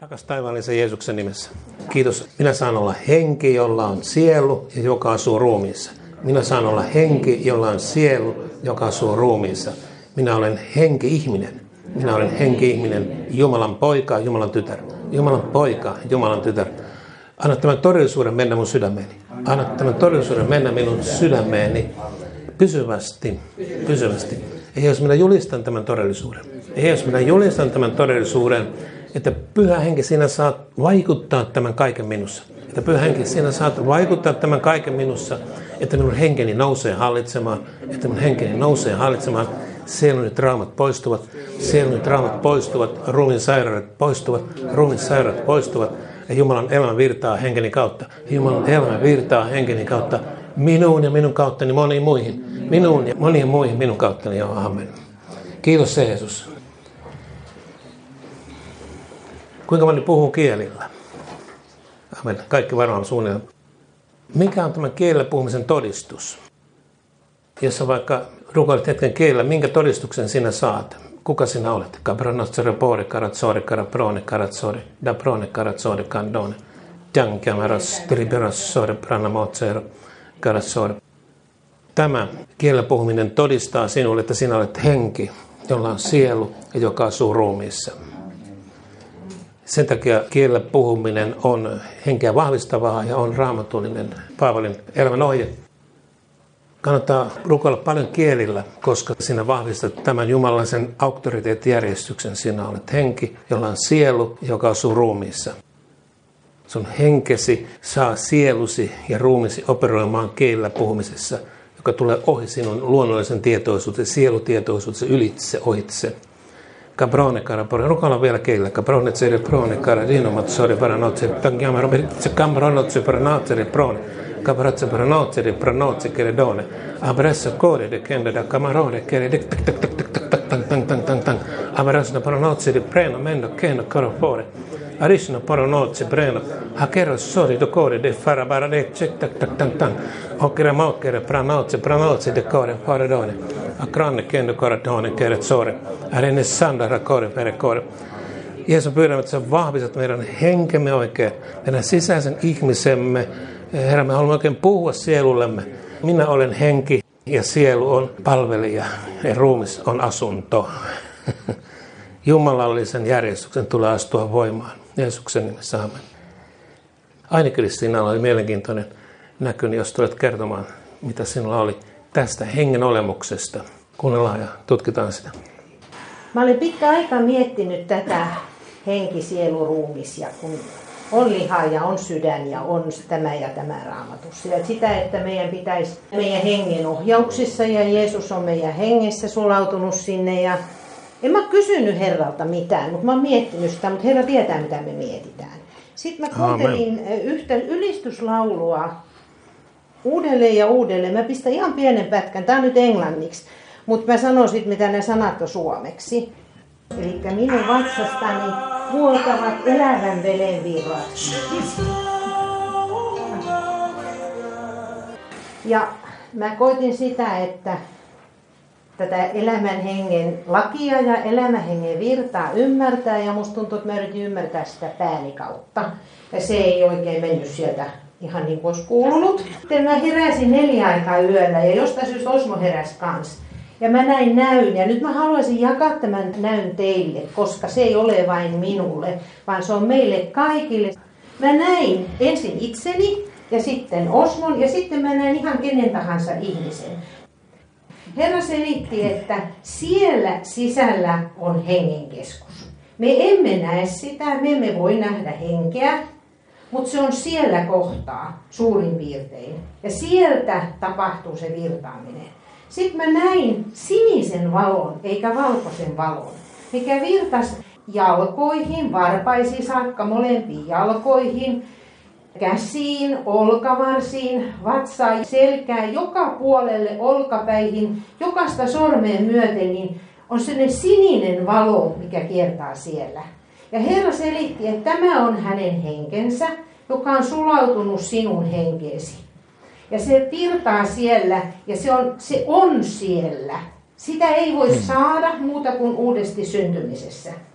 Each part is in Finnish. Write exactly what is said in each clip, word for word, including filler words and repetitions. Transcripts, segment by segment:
Rakas taivaallisen Jeesuksen nimessä. Kiitos. Minä saan olla henki, jolla on sielu ja joka asuu ruumiissa. Minä saan olla henki, jolla on sielu, joka asuu ruumiissa. Minä olen henki-ihminen. Minä olen henki-ihminen, Jumalan poika, Jumalan tytär. Jumalan poika, Jumalan tytär. Anna tämän todellisuuden mennä mun sydämeeni. Anna tämän todellisuuden mennä minun sydämeeni pysyvästi, pysyvästi. Ja jos minä julistan tämän todellisuuden, ja jos minä julistan tämän todellisuuden, että Pyhä Henki, sinä saat vaikuttaa tämän kaiken minussa. Että Pyhä Henki, sinä saat vaikuttaa tämän kaiken minussa, että minun henkeni nousee hallitsemaan, että minun henkeni nousee hallitsemaan. Sieluni traumat poistuvat, sieluni traumat poistuvat, ruumiin sairaudet poistuvat, ruumiin sairaudet poistuvat. Ja Jumalan elämä virtaa henkeni kautta. Jumalan elämä virtaa henkeni kautta minuun ja minun kauttani moniin muihin. Minuun ja moniin muihin minun kauttani. Joo, amen. Kiitos Jeesus. Kuinka moni puhuu kielillä? Amen. Kaikki varmaan suunnilleen. Mikä on tämän kielellä puhumisen todistus? Jos sä vaikka rukoilet hetken kielellä, minkä todistuksen sinä saat? Kuka sinä olet? Cabranotsore pore karatsore karaprone karatsore da prone karatsore kandone. Jankämäräs triberassore pranamotsere karatsore. Tämä kielellä puhuminen todistaa sinulle, että sinä olet henki, jolla on sielu ja joka asuu ruumiissa. Sen takia kielellä puhuminen on henkeä vahvistavaa ja on raamatullinen Paavalin elämän ohje. Kannattaa rukoilla paljon kielillä, koska sinä vahvistat tämän jumalaisen auktoriteettijärjestyksen. Sinä olet henki, jolla on sielu, joka asuu ruumiissa. Sun henkesi saa sielusi ja ruumisi operoimaan kielellä puhumisessa, joka tulee ohi sinun luonnollisen tietoisuuden, sielutietoisuuden ylitse, ohitse. Cabrone cara por rukoilla vielä kielellä. Cabrone tsere prone cara dinomat sore paranotse tangiamaro se cambronotse paranotse prone. Cabrazzo paranotse di pranotse keredone. Abressa core de kende da camarone kere de tak tak tak tak tak tak tang tang tang tang tang. Abressa paranotse di preno mendo keno coro fore. Arishno paranotse preno. Hakero sori do core de farabara de tak tak tak tang tang. Okere mokere pranotse pranotse de core paradone. Akranne kendo koradone keret sore. Arene sandara core pere core. Jeesus pyydämme, että sä vahvistat meidän henkemme oikein, meidän sisäisen ihmisemme. Herra, me haluamme oikein puhua sielullemme. Minä olen henki ja sielu on palvelija ja ruumis on asunto. Jumalallisen järjestyksen tulee astua voimaan. Jeesuksen nimessä amen. Aini Kristiinalla oli mielenkiintoinen näky, jos tulet kertomaan, mitä sinulla oli tästä hengen olemuksesta. Kuunnellaan ja tutkitaan sitä. Mä olen pitkä aika miettinyt tätä henki, sielu, ruumis ja kun on liha ja on sydän ja on tämä ja tämä raamatussa. Ja sitä, että meidän pitäisi meidän hengen ohjauksissa ja Jeesus on meidän hengessä sulautunut sinne. Ja en mä kysynyt Herralta mitään, mutta mä oon miettinyt sitä, mutta Herra tietää mitä me mietitään. Sitten mä kuuntelin Amen. yhtä ylistyslaulua uudelleen ja uudelleen. Mä pistän ihan pienen pätkän, tää on nyt englanniksi, mutta mä sanon sitten mitä ne sanat on suomeksi. Eli minun vatsastani vuotavat elävän veden virrat. Ja mä koitin sitä, että tätä elämän hengen lakia ja elämän hengen virtaa ymmärtää. Ja musta tuntuu, että mä yritin ymmärtää sitä pääni kautta. Ja se ei oikein mennyt sieltä ihan niin kuin olisi kuulunut. Sitten mä heräsin neljä aikaa yöllä ja jostain syystä Osmo heräsi kanssa. Ja mä näin näyn, ja nyt mä haluaisin jakaa tämän näyn teille, koska se ei ole vain minulle, vaan se on meille kaikille. Mä näin ensin itseni, ja sitten Osmon, ja sitten mä näin ihan kenen tahansa ihmisen. Herra selitti, että siellä sisällä on hengenkeskus. Me emme näe sitä, me emme voi nähdä henkeä, mutta se on siellä kohtaa suurin piirtein. Ja sieltä tapahtuu se virtaaminen. Sitten mä näin sinisen valon, eikä valkoisen valon, mikä virtasi jalkoihin, varpaisiin saakka, molempiin jalkoihin, käsiin, olkavarsiin, vatsaan, selkään, joka puolelle, olkapäihin, jokaista sormeen myöten, niin on sellainen sininen valo, mikä kiertää siellä. Ja Herra selitti, että tämä on hänen henkensä, joka on sulautunut sinun henkeesi. Ja se virtaa siellä ja se on, se on siellä. Sitä ei voi saada muuta kuin uudesti syntymisessä.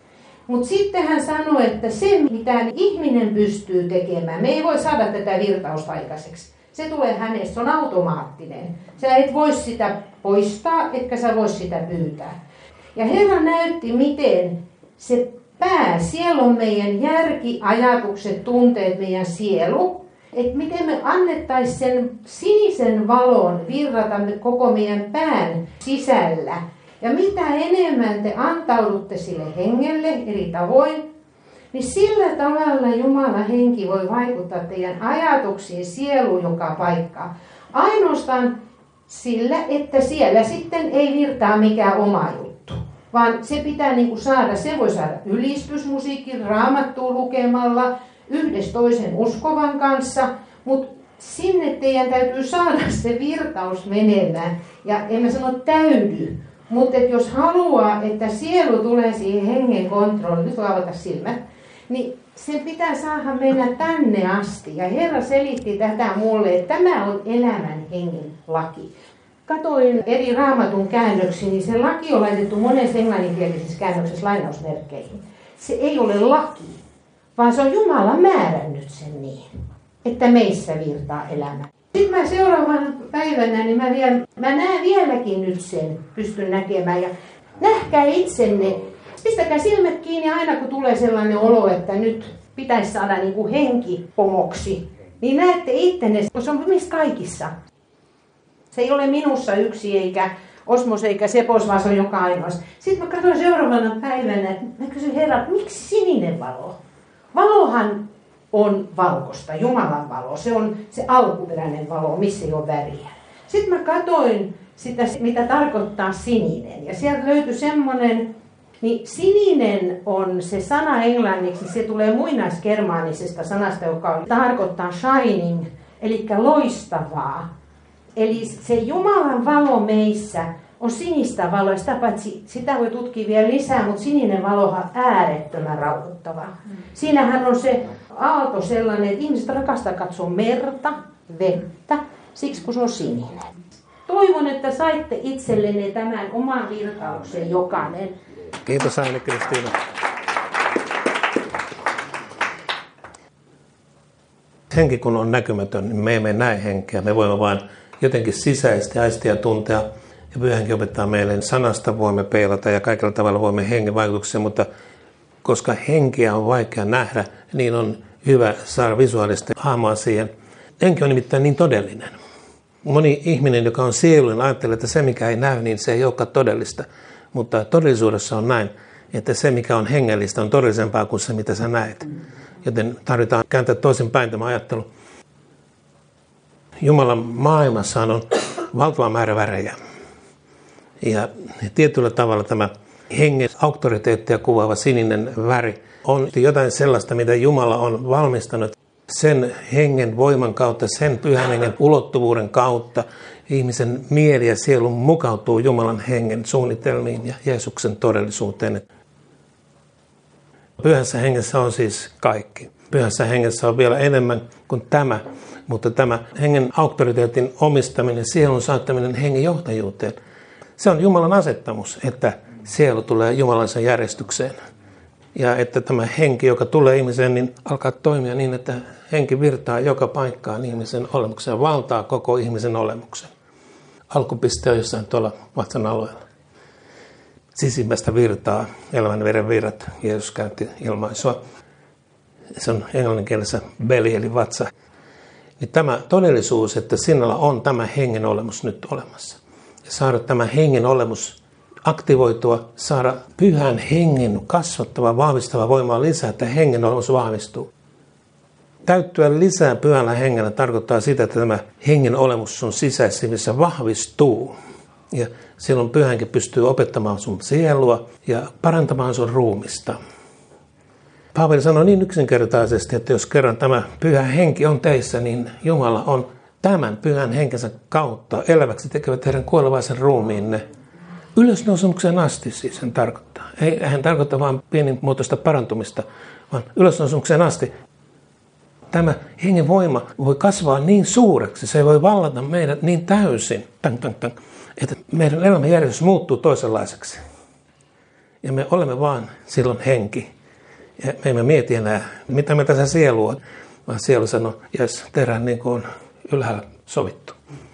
Mutta sitten hän sanoi, että se mitä ihminen pystyy tekemään, me ei voi saada tätä virtausta aikaiseksi. Se tulee hänestä, se on automaattinen. Sä et voi sitä poistaa, etkä sä voi sitä pyytää. Ja Herra näytti, miten se pää, siellä on meidän järki, ajatukset, tunteet, meidän sielu. Että miten me annettaisiin sen sinisen valon virrata koko meidän pään sisällä. Ja mitä enemmän te antaudutte sille hengelle eri tavoin, niin sillä tavalla Jumalan henki voi vaikuttaa teidän ajatuksiin, sieluun joka paikkaan. Ainoastaan sillä, että siellä sitten ei virtaa mikään oma juttu. Vaan se pitää niinku saada, se voi saada ylistysmusiikin, raamattua lukemalla, yhdessä toisen uskovan kanssa, mutta sinne teidän täytyy saada se virtaus menemään. Ja en mä sano täydy, mutta jos haluaa, että sielu tulee siihen hengen kontrolliin, nyt voi avata silmät, niin sen pitää saada mennä tänne asti. Ja Herra selitti tätä mulle, että tämä on elämän hengen laki. Katoin eri raamatun käännöksiä, niin se laki on laitettu monessa englanninkielisissä käännöksessä lainausmerkkeihin. Se ei ole laki, vaan se on Jumala määrännyt sen niin, että meissä virtaa elämä. Sitten mä seuraavana päivänä, niin mä, vielä, mä näen vieläkin nyt sen, pystyn näkemään. Ja nähkää itsenne, pistäkää silmät kiinni aina kun tulee sellainen olo, että nyt pitäisi saada niin kuin henki pomoksi. Niin näette ittenne, kun se on mistä kaikissa. Se ei ole minussa yksi eikä Osmos eikä Sepos, vaan se on joka ainoas. Sitten mä katsoin seuraavana päivänä, mä kysyin Herra, miksi sininen valo? Valohan on valkoista, Jumalan valo. Se on se alkuperäinen valo, missä ei ole väriä. Sitten mä katsoin sitä, mitä tarkoittaa sininen. Ja sieltä löytyi semmoinen, niin sininen on se sana englanniksi, se tulee muinaisgermaanisesta sanasta, joka tarkoittaa shining, eli loistavaa. Eli se Jumalan valo meissä on sinistä valoa, sitä paitsi sitä voi tutkia vielä lisää, mutta sininen valohan on äärettömän rauhoittava. Mm. Siinähän on se aalto sellainen, että ihmiset rakastaa katsoa merta, vettä, siksi kun se on sininen. Toivon, että saitte itsellenne tämän oman virtauksen jokainen. Kiitos Aine-Kristiina. Henki kun on näkymätön, niin me emme näe henkeä. Me voimme vain jotenkin sisäisesti aistia tuntea. Ja Pyhä Henki opettaa meille sanasta voimme peilata ja kaikilla tavalla voimme hengen vaikutuksia, mutta koska henkeä on vaikea nähdä, niin on hyvä saada visuaalista hahmoa siihen. Henki on nimittäin niin todellinen. Moni ihminen, joka on sieluinen, ajattelee, että se mikä ei näy, niin se ei olekaan todellista. Mutta todellisuudessa on näin, että se mikä on hengellistä on todellisempaa kuin se mitä sä näet. Joten tarvitaan kääntää toisinpäin tämä ajattelu. Jumalan maailmassa on valtava määrä värejä. Ja tietyllä tavalla tämä hengen auktoriteettia kuvaava sininen väri on jotain sellaista, mitä Jumala on valmistanut sen hengen voiman kautta, sen pyhän hengen ulottuvuuden kautta. Ihmisen mieli ja sielu mukautuu Jumalan hengen suunnitelmiin ja Jeesuksen todellisuuteen. Pyhässä hengessä on siis kaikki. Pyhässä hengessä on vielä enemmän kuin tämä, mutta tämä hengen auktoriteetin omistaminen, sielun saattaminen hengen johtajuuteen, se on Jumalan asettamus, että sielu tulee Jumalansa järjestykseen. Ja että tämä henki, joka tulee ihmiseen, niin alkaa toimia niin, että henki virtaa joka paikkaan ihmisen olemukseen, valtaa koko ihmisen olemuksen. Alkupiste on jossain tuolla vatsan alueella. Sisimmästä virtaa, elävän veren virrat, Jeesus käytti ilmaisua. Se on englanninkielessä belly eli vatsa. Niin tämä todellisuus, että sinulla on tämä hengen olemus nyt olemassa. Ja saada tämä hengen olemus aktivoitua, saada pyhän hengen kasvattava, vahvistava voimaa lisää, että hengen olemus vahvistuu. Täyttyä lisää pyhällä hengellä tarkoittaa sitä, että tämä hengen olemus sun sisäisissä vahvistuu. Ja silloin pyhänkin pystyy opettamaan sun sielua ja parantamaan sun ruumista. Paavali sanoi niin yksinkertaisesti, että jos kerran tämä pyhä henki on teissä, niin Jumala on tämän pyhän henkensä kautta eläväksi tekevät teidän kuolevaisen ruumiinne. Ylösnousemuksen asti siis hän tarkoittaa. Ei hän tarkoittaa vain pienimuotoista parantumista, vaan ylösnousemuksen asti. Tämä hengen voima voi kasvaa niin suureksi, se voi vallata meidät niin täysin, tang, tang, tang, että meidän elämänjärjestys muuttuu toisenlaiseksi. Ja me olemme vaan silloin henki. Ja me emme mieti enää, mitä me tässä sielu on, vaan sielu sanoo, jes, tehdään niin kuin on ylhäällä sovittu.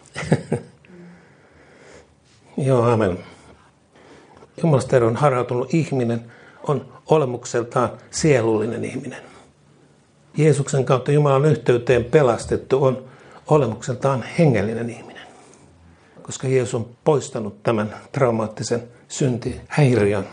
Joo, amen. Jumalasta eroon harhautunut ihminen on olemukseltaan sielullinen ihminen. Jeesuksen kautta Jumalan yhteyteen pelastettu on olemukseltaan hengellinen ihminen. Koska Jeesus on poistanut tämän traumaattisen syntihäiriön.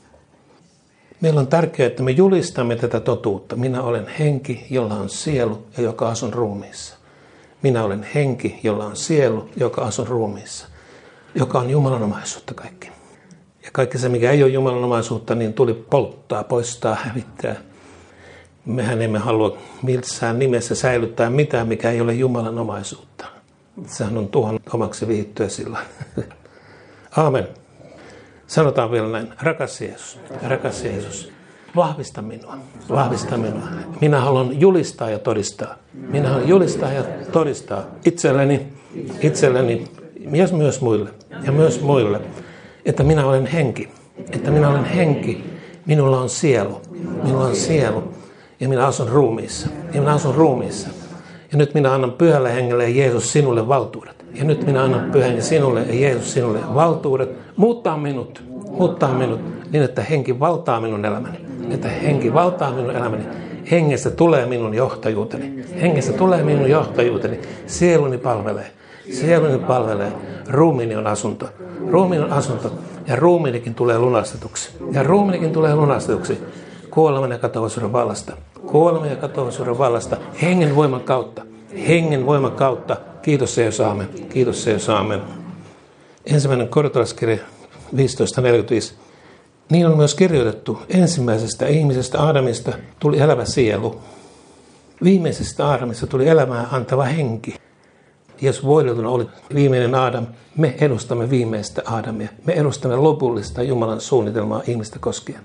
Meillä on tärkeää, että me julistamme tätä totuutta. Minä olen henki, jolla on sielu ja joka asun ruumiissa. Minä olen henki, jolla on sielu, joka asun ruumiissa. Joka on Jumalan omaisuutta kaikki. Ja kaikki se, mikä ei ole Jumalan omaisuutta, niin tuli polttaa, poistaa, hävittää. Mehän emme halua missään nimessä säilyttää mitään, mikä ei ole Jumalan omaisuutta. Sehän on tuhan omaksi vihittyä sillä. Aamen. Sanotaan vielä näin. Rakas Jeesus, rakas Jeesus, vahvista minua, vahvista minua. Minä haluan julistaa ja todistaa. Minä haluan julistaa ja todistaa itselleni, itselleni ja myös muille, ja myös muille, että minä olen henki, että minä olen henki, minulla on sielu, minulla on sielu, ja minä asun ruumiissa, ja minä asun ruumiissa. Ja nyt minä annan Pyhälle Hengelle ja Jeesus sinulle valtuudet. Ja nyt minä annan Pyhän sinulle ja Jeesus sinulle valtuudet muuttaa minut, muuttaa minut niin, että henki valtaa minun elämäni. Että henki valtaa minun elämäni. Hengestä tulee minun johtajuuteni. Hengestä tulee minun johtajuuteni. Sieluni palvelee. Sieluni palvelee. Ruumiini on asunto. Ruumiini on asunto. Ja ruumiinikin tulee lunastetuksi. Ja ruumiinikin tulee lunastetuksi. Kuoleman ja katoavaisuuden vallasta. Kuoleman ja katoavaisuuden vallasta. Hengen voiman kautta. Hengen voiman kautta. Kiitos Jeesus, aamen. Kiitos Jeesus, aamen. Ensimmäinen korintolaiskirja viisitoista neljäkymmentäviisi. Niin on myös kirjoitettu, ensimmäisestä ihmisestä Aadamista tuli elävä sielu. Viimeisestä Aadamista tuli elämää antava henki. Jeesus voideltuna oli viimeinen Aadam. Me edustamme viimeistä Aadamia. Me edustamme lopullista Jumalan suunnitelmaa ihmistä koskien.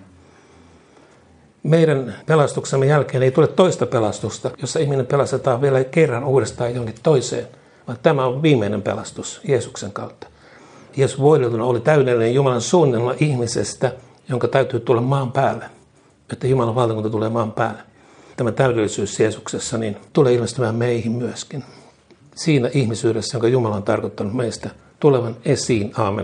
Meidän pelastuksemme jälkeen ei tule toista pelastusta, jossa ihminen pelastetaan vielä kerran uudestaan jonkin toiseen. Vaan tämä on viimeinen pelastus Jeesuksen kautta. Jeesus voideltuna oli täydellinen Jumalan suunnitelma ihmisestä, jonka täytyy tulla maan päälle. Että Jumalan valtakunta tulee maan päälle. Tämä täydellisyys Jeesuksessa niin tulee ilmestymään meihin myöskin. Siinä ihmisyydessä, jonka Jumala on tarkoittanut meistä tulevan esiin. Aamen.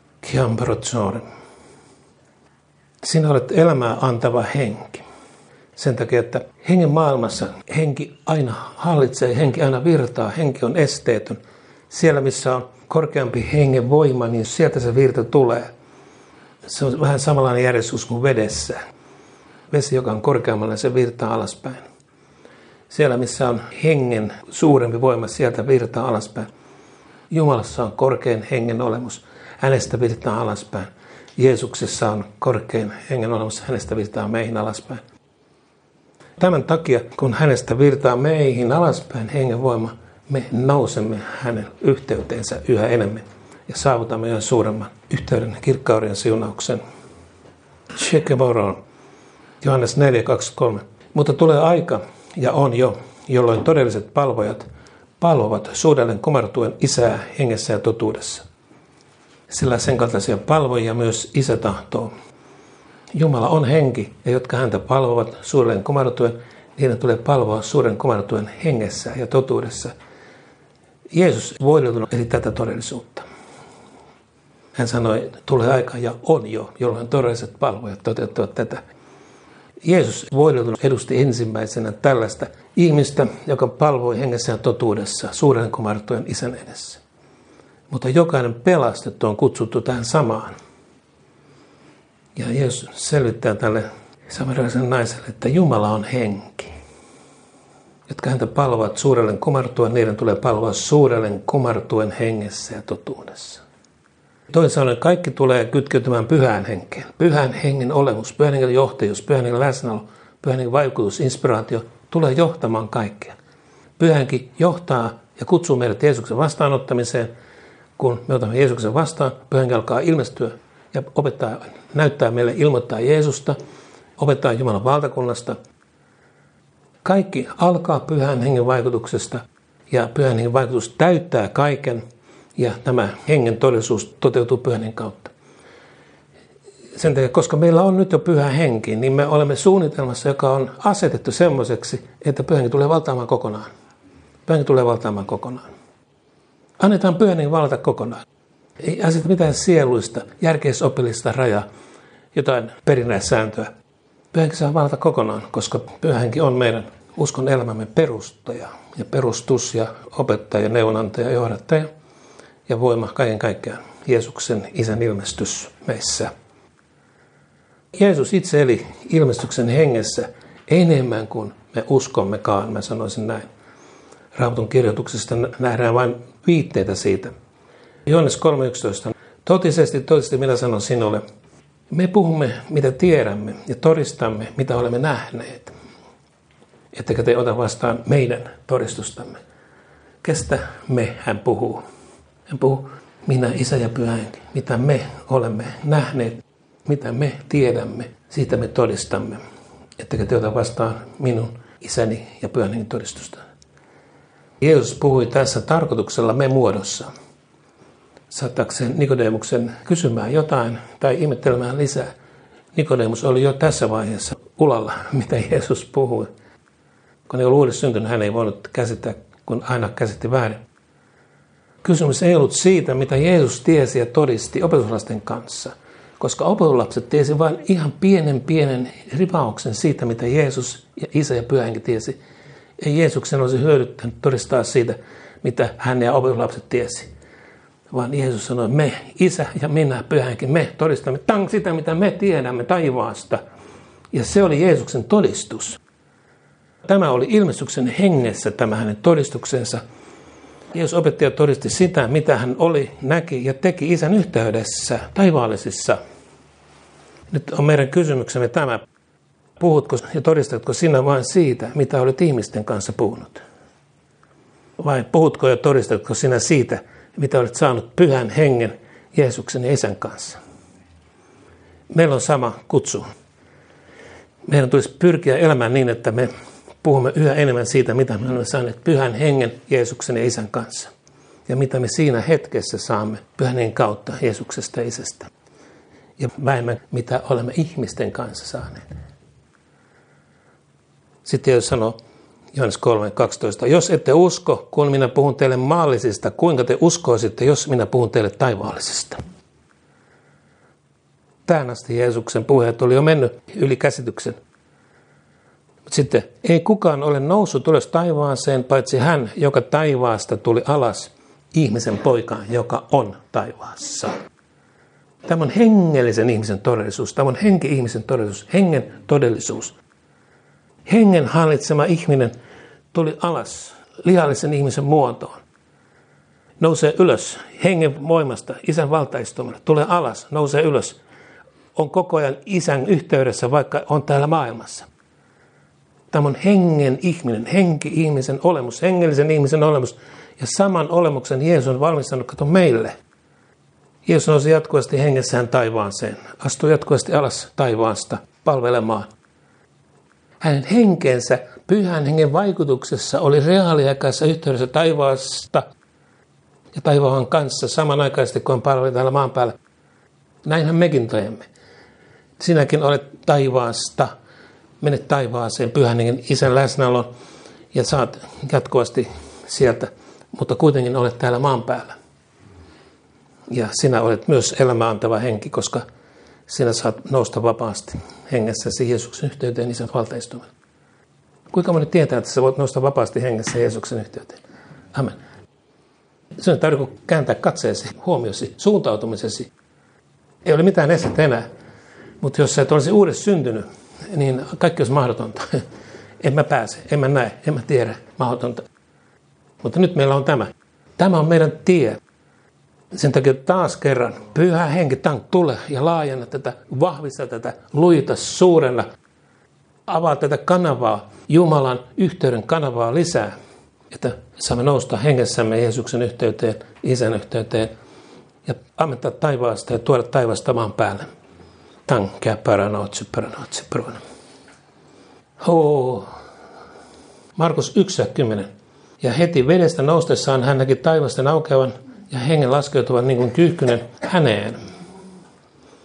Sinä olet elämää antava henki. Sen takia, että hengen maailmassa henki aina hallitsee, henki aina virtaa, henki on esteetön. Siellä, missä on korkeampi hengen voima, niin sieltä se virta tulee. Se on vähän samanlainen järjestys kuin vedessä. Vesi, joka on korkeammalla, se virtaa alaspäin. Siellä, missä on hengen suurempi voima, sieltä virtaa alaspäin. Jumalassa on korkein hengen olemus. Hänestä virtaa alaspäin. Jeesuksessa on korkein hengen olemus. Hänestä virtaa meihin alaspäin. Tämän takia, kun hänestä virtaa meihin alaspäin hengen voima, me nousemme hänen yhteyteensä yhä enemmän ja saavutamme yhä suuremman yhteyden kirkkauden ja siunauksen. Johannes neljä kaksikymmentäkolme. Mutta tulee aika, ja on jo, jolloin todelliset palvojat palvovat suudelleen kumartuen Isää hengessä ja totuudessa. Sillä sen kaltaisia palvojia myös Isä tahtoo. Jumala on henki, ja jotka häntä palvovat suuren kumartuen, niiden tulee palvoa suuren kumartuen hengessä ja totuudessa. Jeesus voideltuna eli tätä todellisuutta. Hän sanoi, että tulee aika ja on jo, jolloin todelliset palvojat toteuttavat tätä. Jeesus voideltuna edusti ensimmäisenä tällaista ihmistä, joka palvoi hengessä ja totuudessa suuren kumartuen Isän edessä. Mutta jokainen pelastettu on kutsuttu tähän samaan. Ja Jeesus selvittää tälle samarialaiselle naiselle, että Jumala on henki. Jotka häntä palvovat suurelle kumartuen, niiden tulee palvoa suurelle kumartuen hengessä ja totuudessa. Toisin sanoen kaikki tulee kytkeytymään pyhään henkeen. Pyhän hengen olemus, pyhän hengen johtajuus, pyhän hengen läsnäolo, pyhän hengen vaikutus, inspiraatio tulee johtamaan kaikkea. Pyhänkin johtaa ja kutsuu meidät Jeesuksen vastaanottamiseen. Kun me otamme Jeesuksen vastaan, pyhän henki alkaa ilmestyä ja opettaa, näyttää meille, ilmoittaa Jeesusta, opettaa Jumalan valtakunnasta. Kaikki alkaa pyhän hengen vaikutuksesta ja pyhän hengen vaikutus täyttää kaiken ja tämä hengen todellisuus toteutuu pyhän hengen kautta. Sen takia, koska meillä on nyt jo pyhä henki, niin me olemme suunnitelmassa, joka on asetettu semmoiseksi, että pyhä henki tulee valtaamaan kokonaan. Pyhä henki tulee valtaamaan kokonaan. Annetaan pyhän hengen valta kokonaan. Ei aseta mitään sieluista, järkeisopillista rajaa, jotain perinnäissääntöä. Pyhä henki saa valta kokonaan, koska pyhä henki on meidän uskon elämämme perustaja ja perustus ja opettaja, neuvonantaja, johdattaja ja voima kaiken kaikkiaan. Jeesuksen Isän ilmestys meissä. Jeesus itse eli ilmestyksen hengessä enemmän kuin me uskommekaan, mä sanoisin näin. Raamatun kirjoituksesta nähdään vain viitteitä siitä. Johannes kolme yksitoista. Totisesti, totisesti minä sanon sinulle, me puhumme mitä tiedämme ja todistamme mitä olemme nähneet. Ettekä te ota vastaan meidän todistustamme. Kestä me hän puhuu? Hän puhuu minä, Isä ja Pyhä Henki. Mitä me olemme nähneet, mitä me tiedämme, siitä me todistamme. Ettekä te ota vastaan minun Isäni ja Pyhän Hengen todistusta. Jeesus puhui tässä tarkoituksella me muodossa. Saattaakseen Nikodemuksen kysymään jotain tai ihmettelemään lisää. Nikodemus oli jo tässä vaiheessa ulalla, mitä Jeesus puhui. Kun ei ollut uudessa syntynyt, hän ei voinut käsittää, kun aina käsitti väärin. Kysymys ei ollut siitä, mitä Jeesus tiesi ja todisti opetuslasten kanssa, koska opetuslapset tiesi vain ihan pienen pienen ripauksen siitä, mitä Jeesus ja Isä ja Pyhä Henki tiesi. Ei Jeesuksen olisi hyödyttänyt todistaa siitä, mitä hän ja opetuslapset tiesi. Vaan Jeesus sanoi, me, Isä ja minä, Pyhä Henki, me todistamme tang sitä, mitä me tiedämme taivaasta. Ja se oli Jeesuksen todistus. Tämä oli ilmestyksen hengessä tämä hänen todistuksensa. Jeesus opettaja todisti sitä, mitä hän oli, näki ja teki Isän yhteydessä, taivaallisissa. Nyt on meidän kysymyksemme tämä. Puhutko ja todistatko sinä vain siitä, mitä olet ihmisten kanssa puhunut? Vai puhutko ja todistatko sinä siitä, mitä olet saanut Pyhän Hengen, Jeesuksen ja Isän kanssa? Meillä on sama kutsu. Meidän tulisi pyrkiä elämään niin, että me puhumme yhä enemmän siitä, mitä me olemme saaneet Pyhän Hengen, Jeesuksen ja Isän kanssa. Ja mitä me siinä hetkessä saamme Pyhän Hengen kautta Jeesuksesta ja Isästä. Ja vähemmän, mitä olemme ihmisten kanssa saaneet. Sitten Jeesus sanoo, Johannes kolme kaksitoista, jos ette usko, kun minä puhun teille maallisista, kuinka te uskoisitte, jos minä puhun teille taivaallisista? Tähän asti Jeesuksen puheet oli jo mennyt yli käsityksen. Mutta sitten ei kukaan ole noussut ylös taivaaseen, paitsi hän, joka taivaasta tuli alas, ihmisen poika, joka on taivaassa. Tämä on hengellisen ihmisen todellisuus, tämä on henki-ihmisen todellisuus, hengen todellisuus. Hengen hallitsema ihminen tuli alas lihallisen ihmisen muotoon. Nousee ylös hengen voimasta, Isän valtaistumalla. Tulee alas, nousee ylös. On koko ajan Isän yhteydessä, vaikka on täällä maailmassa. Tämä on hengen ihminen, henki-ihmisen olemus, hengellisen ihmisen olemus. Ja saman olemuksen Jeesus on valmistanut kato meille. Jeesus nousi jatkuvasti hengessään taivaaseen. Astui jatkuvasti alas taivaasta palvelemaan. Hänen henkensä Pyhän Hengen vaikutuksessa oli reaaliaikaisessa yhteydessä taivaasta ja taivaan kanssa samanaikaisesti, kun on palveli täällä maan päällä. Näinhän mekin teemme. Sinäkin olet taivaasta, menet taivaaseen Pyhän Hengen Isän läsnäolon ja saat jatkuvasti sieltä, mutta kuitenkin olet täällä maan päällä. Ja sinä olet myös elämää antava henki, koska sinä saat nousta vapaasti hengessäsi Jeesuksen yhteyteen Isän valtaistumaan. Kuinka moni tietää, että sä voit nousta vapaasti hengessä Jeesuksen yhteyteen? Amen. Se on tarvitse kääntää katseesi, huomiosi, suuntautumisesi. Ei ole mitään estettä enää. Mutta jos sä et olisi uudessa syntynyt, niin kaikki olisi mahdotonta. En mä pääse, en mä näe, en mä tiedä, mahdotonta. Mutta nyt meillä on tämä. Tämä on meidän tie. Sen takia taas kerran, Pyhä Henki, tank, tule ja laajenna tätä, vahvista tätä, lujita suurena, avaa tätä kanavaa, Jumalan yhteyden kanavaa lisää, että saamme nousta hengessämme Jeesuksen yhteyteen, Isän yhteyteen ja ammentaa taivaasta ja tuoda taivaasta maan päälle. Tankea paranoitsi, paranoitsi, parona. Hoo. Markus yksi kymmenen. Ja heti vedestä noustessaan hän näki taivasten aukeavan ja hengen laskeutuvan niin kuin kyyhkynen häneen. Ja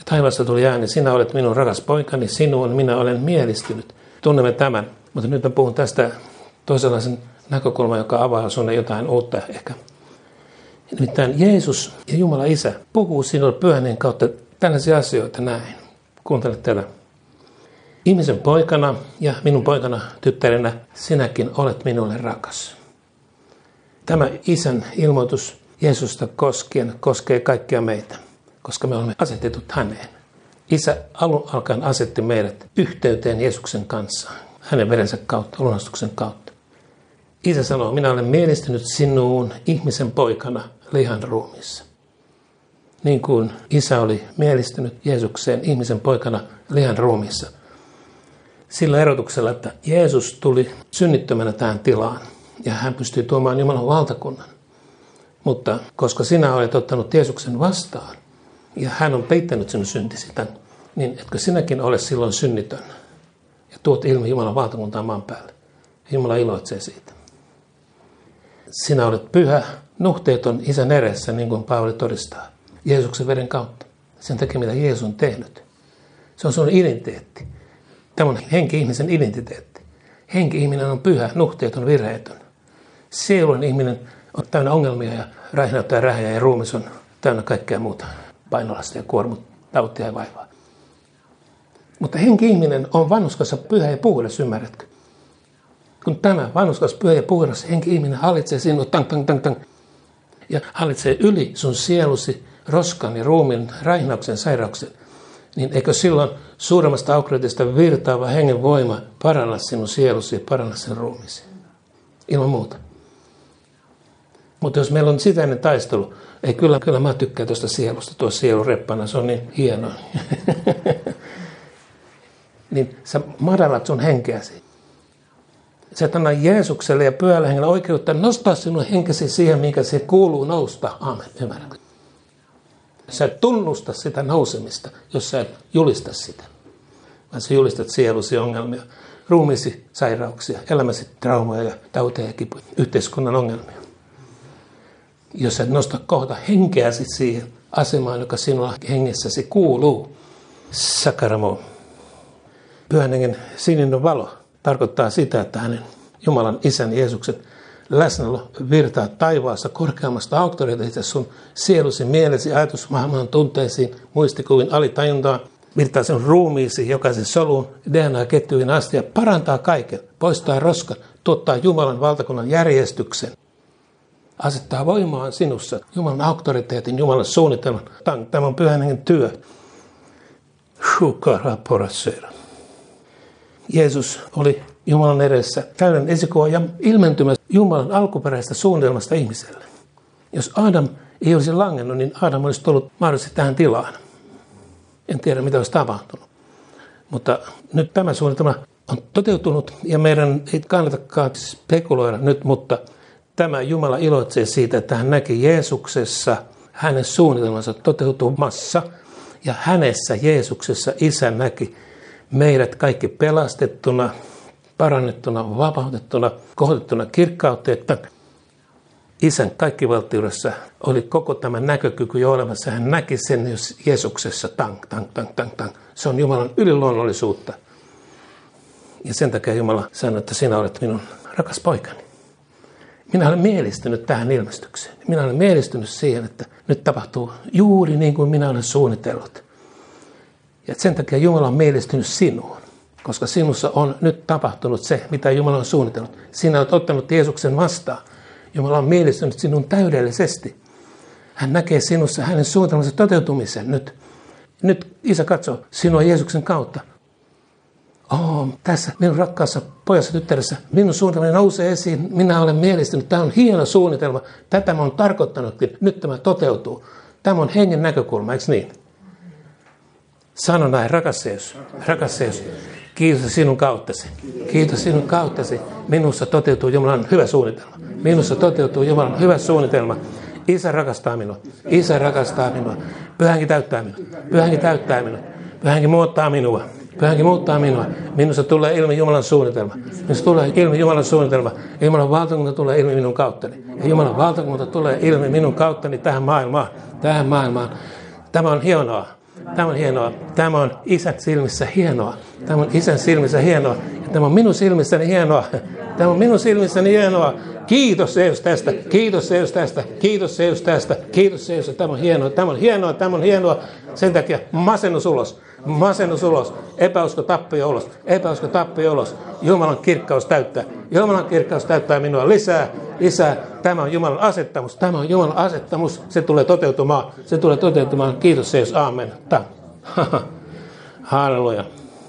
Taivaasta tuli ääni, sinä olet minun rakas poikani, sinuun minä olen mielistynyt. Tunnemme tämän, mutta nyt mä puhun tästä toisenlaisen näkökulman, joka avaa sinulle jotain uutta ehkä. Nimittäin Jeesus ja Jumala Isä puhuu sinulle Pyhän kautta tällaisia asioita näin. Kuuntele tätä. Ihmisen poikana ja minun poikana tyttärenä sinäkin olet minulle rakas. Tämä Isän ilmoitus Jeesusta koskien koskee kaikkia meitä, koska me olemme asetetut häneen. Isä alun alkaen asetti meidät yhteyteen Jeesuksen kanssa, hänen verensä kautta, lunastuksen kautta. Isä sanoo, minä olen mielistynyt sinuun ihmisen poikana lihan ruumiissa. Niin kuin Isä oli mielistynyt Jeesukseen ihmisen poikana lihan ruumiissa. Sillä erotuksella, että Jeesus tuli synnittömänä tähän tilaan ja hän pystyi tuomaan Jumalan valtakunnan. Mutta koska sinä olet ottanut Jeesuksen vastaan ja hän on peittänyt sinun syntisi, niin etkö sinäkin ole silloin synnitön ja tuot ilmi Jumalan valtakuntaa maan päälle. Jumala iloitsee siitä. Sinä olet pyhä, nuhteeton Isän edessä, niin kuin Paavali todistaa, Jeesuksen veren kautta. Sen takia, mitä Jeesus on tehnyt. Se on sinun identiteetti. Tämä on henki-ihmisen identiteetti. Henki-ihminen on pyhä, nuhteeton, virheetön. Sielun ihminen on täynnä ongelmia ja räihnäyttää rähjää ja ruumis on täynnä kaikkea muuta. Painolasta ja kuormut, tautia ja vaivaa. Mutta henki-ihminen on vanhuskassa pyhä ja puhdas, ymmärrätkö? Kun tämä vanhuskas, pyhä ja puhdas henki-ihminen hallitsee sinua tang, tang, tang, tang, ja hallitsee yli sun sielusi, roskan ja ruumiin, räihnauksen, sairauksen, niin eikö silloin suuremmasta auktoriteetista virtaava hengen voima paranna sinun sielusi ja paranna sen ruumiisi? Ilman muuta. Mutta jos meillä on sitäinen taistelu, ei kyllä, kyllä mä tykkään tuosta sielusta, tuo sielu reppana, se on niin hienoa. Niin sä madallat sun henkeäsi. Sä et anna Jeesukselle ja pyhälle hengelle oikeutta nostaa sinun henkesi siihen, minkä se kuuluu nousta. Aamen, ymmärrätkö? Sä et tunnusta sitä nousemista, jos sä et julista sitä. Vaan sä julistat sielusi ongelmia, ruumiisi sairauksia, elämäsi traumoja ja tauteja ja kipuja, yhteiskunnan ongelmia. Jos sä et nosta kohta henkeäsi siihen asemaan, joka sinulla hengessäsi kuuluu. Sakaramo. Pyhän hengen sininen valo tarkoittaa sitä, että hänen Jumalan Isän Jeesuksen läsnäolo virtaa taivaassa korkeammasta auktoriteetista sun sielusi, mielesi, ajatusmaailman tunteisiin, muistikuvin, alitajuntaan, virtaa sen ruumiisi, jokaisen soluun, D N A-ketjuihin asti ja parantaa kaiken, poistaa roskan, tuottaa Jumalan valtakunnan järjestyksen, asettaa voimaan sinussa Jumalan auktoriteetin, Jumalan suunnitelman. Tämä on pyhän hengen työ. Jeesus oli Jumalan edessä täyden esikuva ja ilmentymä Jumalan alkuperäisestä suunnitelmasta ihmiselle. Jos Adam ei olisi langennut, niin Adam olisi tullut mahdollisesti tähän tilaan. En tiedä, mitä olisi tapahtunut. Mutta nyt tämä suunnitelma on toteutunut ja meidän ei kannatakaan spekuloida nyt, mutta tämä Jumala iloitsee siitä, että hän näki Jeesuksessa hänen suunnitelmansa toteutumassa ja hänessä Jeesuksessa Isä näki meidät kaikki pelastettuna, parannettuna, vapautettuna, kohotettuna kirkkautta, että Isän kaikkivaltiudessa oli koko tämä näkökyky jo olemassa. Hän näki sen Jeesuksessa, tang, tang, tang, tang, tang. Se on Jumalan yliluonnollisuutta. Ja sen takia Jumala sanoi, että sinä olet minun rakas poikani. Minä olen mielistynyt tähän ilmestykseen. Minä olen mielistynyt siihen, että nyt tapahtuu juuri niin kuin minä olen suunnitellut. Ja sen takia Jumala on mielistynyt sinuun, koska sinussa on nyt tapahtunut se, mitä Jumala on suunnitellut. Sinä olet ottanut Jeesuksen vastaan. Jumala on mielistynyt sinun täydellisesti. Hän näkee sinussa hänen suunnitelmansa toteutumisen nyt. Nyt Isä katsoo sinua Jeesuksen kautta. Oh, tässä minun rakkaassa pojassa tyttäressä minun suunnitelmani nousee esiin. Minä olen mielistynyt. Tämä on hieno suunnitelma. Tätä mä oon tarkoittanutkin. Nyt tämä toteutuu. Tämä on hengen näkökulma, eikö niin? Sano näin, rakas Jeesus, rakas Jeesus, kiitos sinun kauttasi. Kiitos sinun kauttasi. Minussa toteutuu Jumalan hyvä suunnitelma. Minussa toteutuu Jumalan hyvä suunnitelma. Isä rakastaa minua. Isä rakastaa minua. Pyhänkin täyttää minua. Pyhänkin täyttää minua. Pyhänkin muuttaa minua. Pyhänkin muuttaa minua. Minussa tulee ilmi Jumalan suunnitelma. Minussa tulee ilmi Jumalan suunnitelma. Ja Jumalan valtakunta tulee ilmi minun kauttani. Ja Jumalan valtakunta tulee ilmi minun kauttani tähän maailmaan. Tähän maailmaan. Tämä on hienoa. Tämä on hienoa. Tämä on Isän silmissä hienoa. Tämä on Isän silmissä hienoa. Ja tämä on minun silmissäni hienoa. Tämä on minun silmissäni hienoa. Kiitos Jeesus tästä. Kiitos Jeesus tästä. Kiitos Jeesus tästä. Kiitos Jeesus. Tämä on hienoa. Tämä on hienoa. Tämä on hienoa. Sen takia masennus ulos. Masennus ulos. Epäusko tappio ulos. Epäusko tappio ulos. Jumalan kirkkaus täyttää. Jumalan kirkkaus täyttää minua lisää. Lisää. Tämä on Jumalan asettamus. Tämä on Jumalan asettamus. Se tulee toteutumaan. Se tulee toteutumaan. Kiitos Jeesus. Aamen. Halleluja.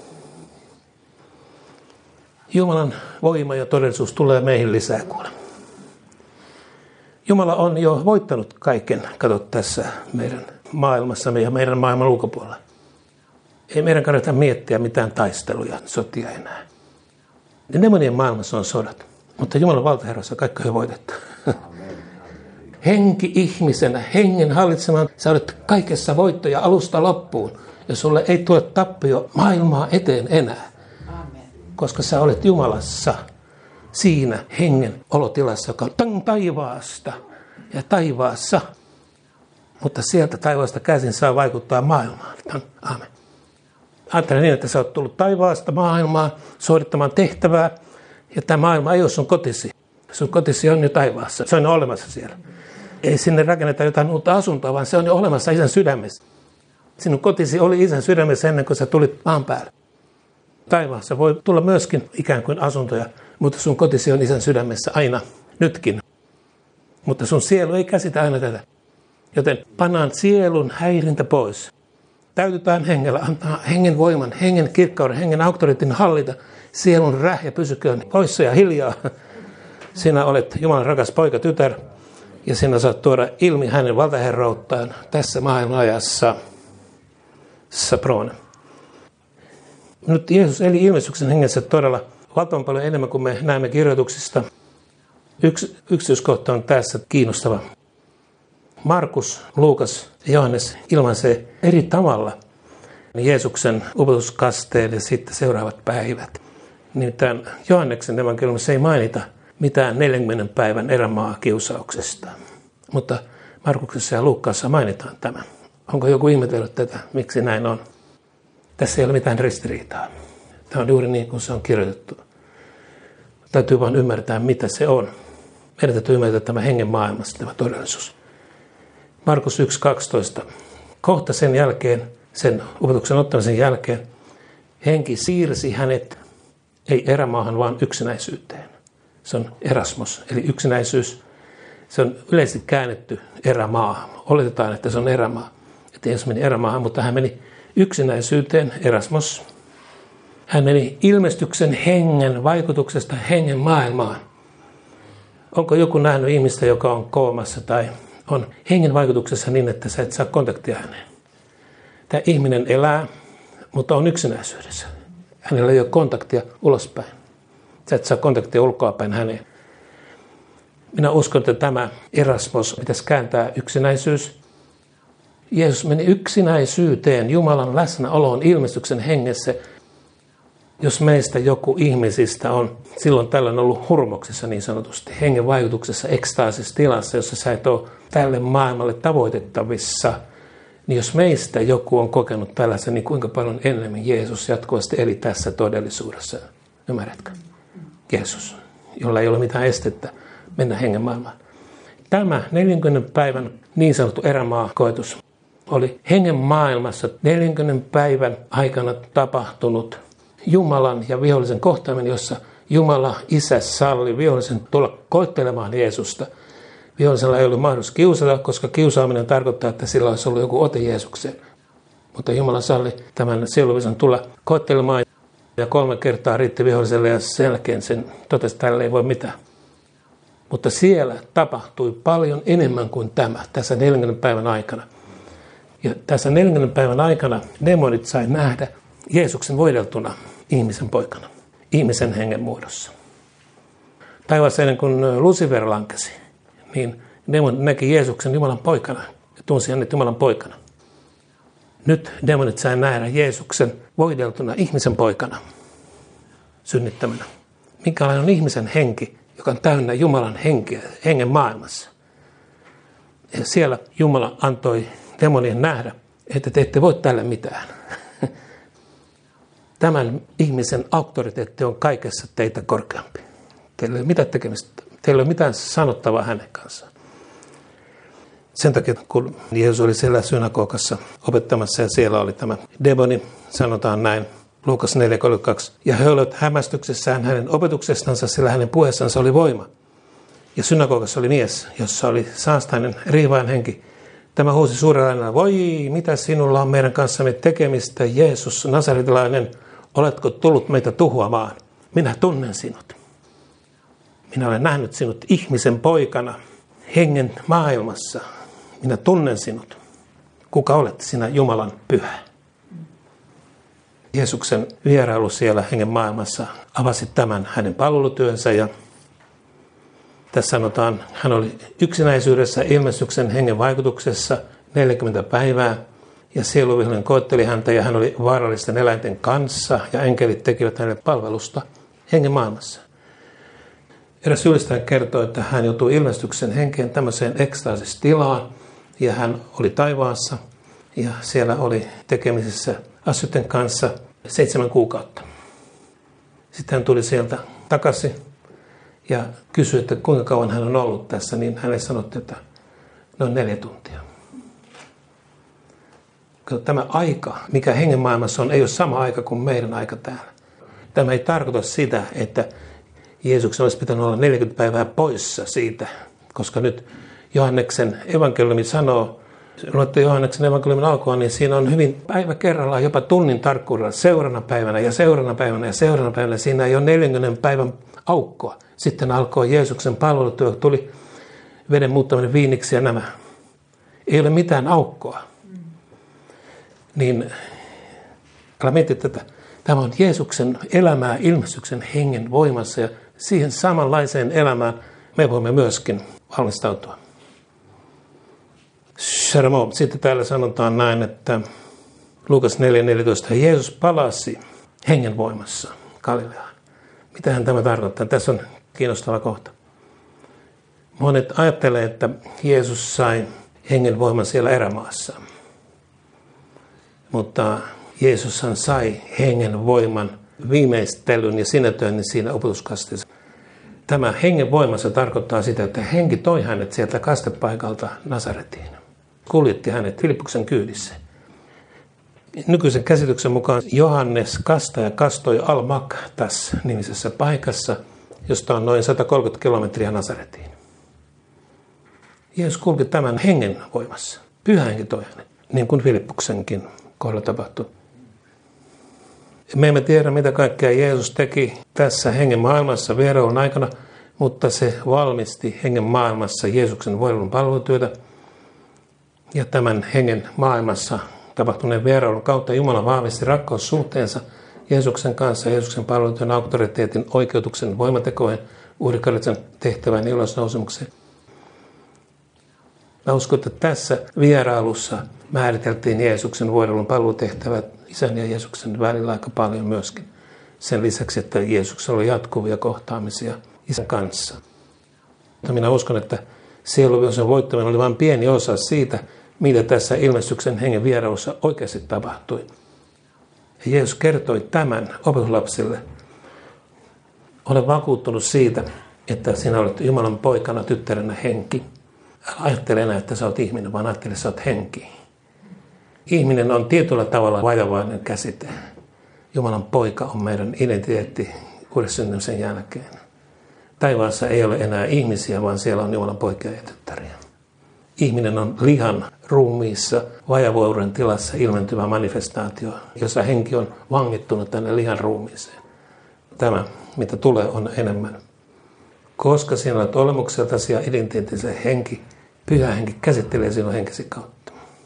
Jumalan voima ja todellisuus tulee meihin lisää kuule. Jumala on jo voittanut kaiken, kato tässä meidän maailmassamme ja meidän maailman ulkopuolella. Ei meidän kannata miettiä mitään taisteluja, sotia enää. Ja demonien maailmassa on sodat, mutta Jumalan valtaherrassa kaikki on voitettu. Henki ihmisenä, hengen hallitsemaan, sä olet kaikessa voittaja alusta loppuun. Ja sulle ei tule tappio maailmaa eteen enää. Koska sä olet Jumalassa siinä hengen olotilassa, joka on taivaasta ja taivaassa. Mutta sieltä taivaasta käsin saa vaikuttaa maailmaan. Aamen. Ajattelen niin, että sä oot tullut taivaasta maailmaan suorittamaan tehtävää. Ja tämä maailma ei ole sun kotisi. Sun kotisi on jo taivaassa. Se on jo olemassa siellä. Ei sinne rakenneta jotain uutta asuntoa, vaan se on jo olemassa Isän sydämessä. Sinun kotisi oli Isän sydämessä ennen kuin sä tulit maan päälle. Taivaassa voi tulla myöskin ikään kuin asuntoja, mutta sun kotisi on Isän sydämessä aina, nytkin. Mutta sun sielu ei käsitä aina tätä. Joten pannaan sielun häirintä pois. Täytetään hengellä, antaa hengen voiman, hengen kirkkauden, hengen auktoriteetin hallita. Sielun rähjä pysyköön poissa ja hiljaa. Sinä olet Jumalan rakas poika, tytär, ja sinä saat tuoda ilmi hänen valtaherrauttaan tässä maailmanajassa. Saprona. Nyt Jeesus eli ilmestyksen hengessä todella valtavan paljon enemmän kuin me näemme kirjoituksista. Yksi yksityiskohta on tässä kiinnostava. Markus, Luukas ja Johannes ilmaisee eri tavalla Jeesuksen opetuskasteen ja sitten seuraavat päivät. Nimittäin Johanneksen evankeliumissa ei mainita mitään neljänkymmenen päivän erämaa kiusauksesta. Mutta Markuksessa ja Luukkaassa mainitaan tämä. Onko joku ihmetellyt tätä? Miksi näin on? Tässä ei ole mitään ristiriitaa. Tämä on juuri niin kuin se on kirjoitettu. Täytyy vain ymmärtää, mitä se on. Meidän täytyy ymmärtää tämä hengen maailmasta, tämä todellisuus. Markus yksi kaksitoista. Kohta sen jälkeen, sen opetuksen ottamisen jälkeen, henki siirsi hänet, ei erämaahan, vaan yksinäisyyteen. Se on erasmos, eli yksinäisyys. Se on yleisesti käännetty erämaa. Oletetaan, että se on erämaa. Että Jeesus meni erämaahan, mutta hän meni yksinäisyyteen, erasmos. Hän meni ilmestyksen hengen vaikutuksesta hengen maailmaan. Onko joku nähnyt ihmistä, joka on koomassa tai on hengen vaikutuksessa niin, että sä et saa kontaktia häneen? Tämä ihminen elää, mutta on yksinäisyydessä. Hänellä ei ole kontaktia ulospäin. Sä et saa kontaktia ulkoapäin häneen. Minä uskon, että tämä erasmos pitäisi kääntää yksinäisyys. Jeesus meni yksinäisyyteen, Jumalan läsnäoloon ilmestyksen hengessä. Jos meistä joku ihmisistä on silloin tällöin ollut hurmoksessa niin sanotusti, hengen vaikutuksessa, ekstaasisessa tilassa, jossa sä et ole tälle maailmalle tavoitettavissa, niin jos meistä joku on kokenut tällaisen, niin kuinka paljon enemmän Jeesus jatkuvasti eli tässä todellisuudessa. Ymmärrätkö? Jeesus, jolla ei ole mitään estettä mennä hengen maailmaan. Tämä neljänkymmenen päivän niin sanottu erämaa-koetus oli hengen maailmassa neljänkymmenen päivän aikana tapahtunut Jumalan ja vihollisen kohtaaminen, jossa Jumala Isä salli vihollisen tulla koettelemaan Jeesusta. Vihollisella ei ollut mahdollisuus kiusata, koska kiusaaminen tarkoittaa, että sillä olisi ollut joku ote Jeesukseen. Mutta Jumala salli tämän sieluvisen tulla koettelemaan ja kolme kertaa riitti viholliselle ja sen jälkeen sen totesi, että tällä ei voi mitään. Mutta siellä tapahtui paljon enemmän kuin tämä tässä neljänkymmenen päivän aikana. Ja tässä neljänkymmenen päivän aikana demonit sai nähdä Jeesuksen voideltuna ihmisen poikana, ihmisen hengen muodossa. Taivaassa ennen kuin Lucifer lankesi, niin demonit näki Jeesuksen Jumalan poikana ja tunsi hänet Jumalan poikana. Nyt demonit sai nähdä Jeesuksen voideltuna ihmisen poikana, synnittämänä. Minkälainen on ihmisen henki, joka on täynnä Jumalan henkeä, hengen maailmassa. Ja siellä Jumala antoi demonien nähdä, että te ette voi tälle mitään. Tämän ihmisen auktoriteetti on kaikessa teitä korkeampi. Teillä ei ole mitään tekemistä. Teillä ei ole mitään sanottavaa hänen kanssaan. Sen takia, kun Jeesus oli siellä synagogassa opettamassa ja siellä oli tämä demoni, sanotaan näin, Luukas neljä kolmekymmentäkaksi. Ja he olivat hämmästyksessään hänen opetuksestansa, sillä hänen puheessansa oli voima. Ja synagogassa oli mies, jossa oli saastainen riivaan henki. Tämä huusi suurella äänellä, voi, mitä sinulla on meidän kanssamme tekemistä, Jeesus, nasaretilainen, oletko tullut meitä tuhoamaan? Minä tunnen sinut. Minä olen nähnyt sinut ihmisen poikana, hengen maailmassa. Minä tunnen sinut. Kuka olet sinä Jumalan pyhä? Jeesuksen vierailu siellä hengen maailmassa avasi tämän hänen palvelutyönsä ja tässä sanotaan, hän oli yksinäisyydessä ilmestyksen hengen vaikutuksessa neljäkymmentä päivää ja sieluvihollinen koetteli häntä ja hän oli vaarallisten eläinten kanssa ja enkelit tekivät hänelle palvelusta hengen maailmassa. Eräs julistaja kertoi, että hän joutui ilmestyksen henkeen tämmöiseen ekstaasistilaan ja hän oli taivaassa ja siellä oli tekemisissä asioiden kanssa seitsemän kuukautta. Sitten hän tuli sieltä takaisin ja kysyi, että kuinka kauan hän on ollut tässä, niin hänelle sanottiin, että noin neljä tuntia. Tämä aika, mikä hengen maailmassa on, ei ole sama aika kuin meidän aika täällä. Tämä ei tarkoita sitä, että Jeesuksen olisi pitänyt olla neljäkymmentä päivää poissa siitä, koska nyt Johanneksen evankeliumi sanoo, luette Johanneksen evankeliumin alkua, niin siinä on hyvin päivä kerrallaan, jopa tunnin tarkkuudella, seuraavana päivänä ja seuraavana päivänä ja seuraavana päivänä. Siinä ei ole neljänkymmenen päivän aukkoa. Sitten alkoi Jeesuksen palvelutyö, tuli veden muuttaminen viiniksi ja nämä. Ei ole mitään aukkoa. Niin, älä mieti tätä. Tämä on Jeesuksen elämää ilmestyksen hengen voimassa ja siihen samanlaiseen elämään me voimme myöskin valmistautua. Sharmo. Sitten täällä sanotaan näin, että Luukas neljä neljätoista. Jeesus palasi hengen voimassa Galileaan. Mitähän tämä tarkoittaa? Tässä on kiinnostava kohta. Monet ajattelee, että Jeesus sai hengen voiman siellä erämaassa. Mutta Jeesushan sai hengen voiman viimeistelyn ja sinetöinnin siinä opetuskasteessa. Tämä hengen voimassa tarkoittaa sitä, että henki toi hänet sieltä kastepaikalta Nasaretiin. Kuljetti hänet Filippuksen kyydissä. Nykyisen käsityksen mukaan Johannes kastaja kastoi Al-Maktas nimisessä paikassa, josta on noin sata kolmekymmentä kilometriä Nasaretiin. Jeesus kulki tämän hengen voimassa. Pyhä henki toi hänet, niin kuin Filippuksenkin kohdalla tapahtui. Me emme tiedä, mitä kaikkea Jeesus teki tässä hengen maailmassa vierailun aikana, mutta se valmisti hengen maailmassa Jeesuksen voidelun palvelutyötä. Ja tämän hengen maailmassa tapahtuneen vierailun kautta Jumala vahvisti rakkaussuhteensa Jeesuksen kanssa, Jeesuksen palvelutyön auktoriteetin, oikeutuksen, voimatekojen, uudikallisen tehtävän ja ylösnousemukseen. Mä uskon, että tässä vierailussa määriteltiin Jeesuksen voidelun palvelutehtävät Isän ja Jeesuksen välillä aika paljon myöskin. Sen lisäksi, että Jeesuksella oli jatkuvia kohtaamisia Isän kanssa. Mutta minä uskon, että sieluvihollisen voittaminen oli vain pieni osa siitä, mitä tässä ilmestyksen hengen vierailussa oikeasti tapahtui. Ja Jeesus kertoi tämän opetuslapsille. Olen vakuuttunut siitä, että sinä olet Jumalan poikana, tyttärenä henki. Älä ajattele enää, että sä olet ihminen, vaan ajattele, että sä olet henki. Ihminen on tietyllä tavalla vajavainen käsite. Jumalan poika on meidän identiteetti uudessyntymisen jälkeen. Taivaassa ei ole enää ihmisiä, vaan siellä on Jumalan poikia ja tyttäriä. Ihminen on lihan ruumiissa, vajavouden tilassa ilmentyvä manifestaatio, jossa henki on vangittunut tänne lihan ruumiiseen. Tämä, mitä tulee, on enemmän. Koska sinä olet olemukseltasi ja identiteettisen henki, pyhä henki käsittelee sinun henkesi kautta.